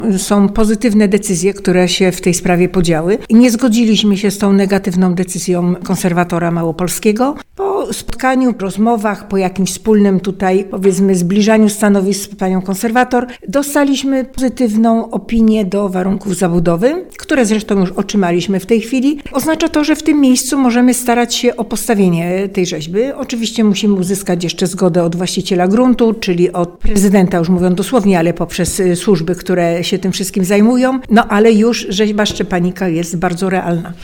Są pozytywne decyzje, które się w tej sprawie podziały. Nie zgodziliśmy się z tą negatywną decyzją konserwatora małopolskiego. Po spotkaniu, rozmowach, po jakimś wspólnym tutaj, powiedzmy, zbliżaniu stanowisk z panią konserwator, dostaliśmy pozytywną opinię do warunków zabudowy, które zresztą już otrzymaliśmy w tej chwili. Oznacza to, że w tym miejscu możemy starać się o postawienie tej rzeźby. Oczywiście musimy uzyskać jeszcze zgodę od właściciela gruntu, czyli od prezydenta, już mówiąc dosłownie, ale poprzez służby, które się tym wszystkim zajmują. No ale już rzeźba Szczepanika jest bardzo realna.